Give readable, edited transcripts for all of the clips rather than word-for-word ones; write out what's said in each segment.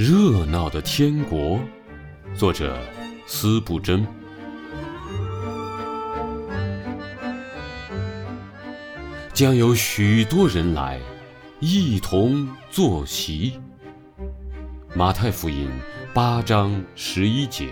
热闹的天国，作者司不真。将有许多人来，一同坐席。马太福音8章11节。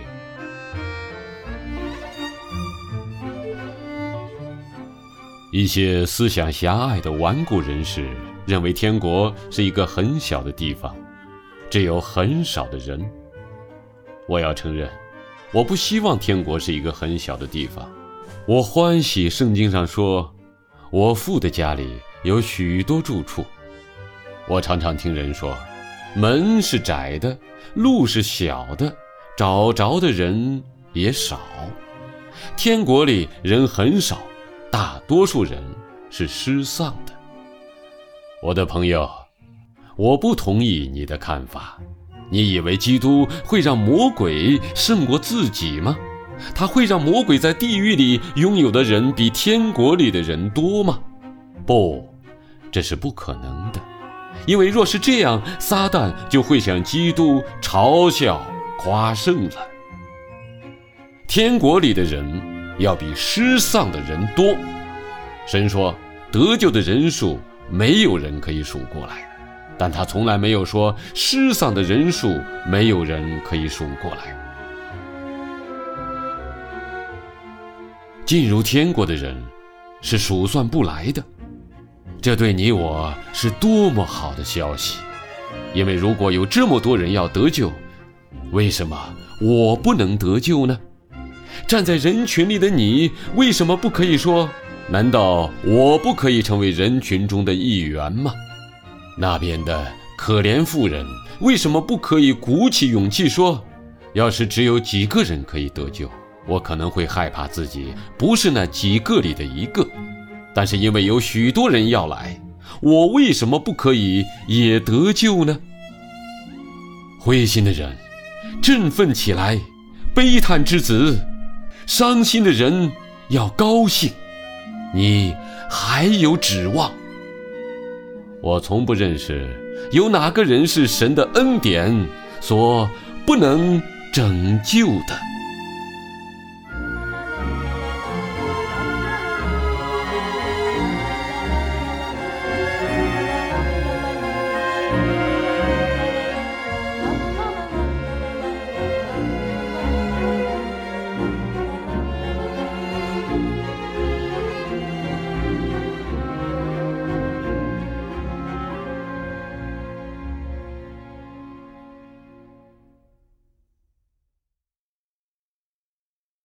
一些思想狭隘的顽固人士认为天国是一个很小的地方，只有很少的人。我要承认，我不希望天国是一个很小的地方。我欢喜圣经上说，我父的家里有许多住处。我常常听人说，门是窄的，路是小的，找着的人也少。天国里人很少，大多数人是失丧的。我的朋友，我不同意你的看法。你以为基督会让魔鬼胜过自己吗？他会让魔鬼在地狱里拥有的人比天国里的人多吗？不，这是不可能的。因为若是这样，撒旦就会向基督嘲笑夸胜了。天国里的人要比失丧的人多。神说，得救的人数没有人可以数过来，但他从来没有说失丧的人数没有人可以数过来。进入天国的人是数算不来的，这对你我是多么好的消息！因为如果有这么多人要得救，为什么我不能得救呢？站在人群里的你，为什么不可以说，难道我不可以成为人群中的一员吗？那边的可怜妇人为什么不可以鼓起勇气说，要是只有几个人可以得救，我可能会害怕自己不是那几个里的一个，但是因为有许多人要来，我为什么不可以也得救呢？灰心的人振奋起来，悲叹之子，伤心的人要高兴，你还有指望。我从不认识有哪个人是神的恩典所不能拯救的。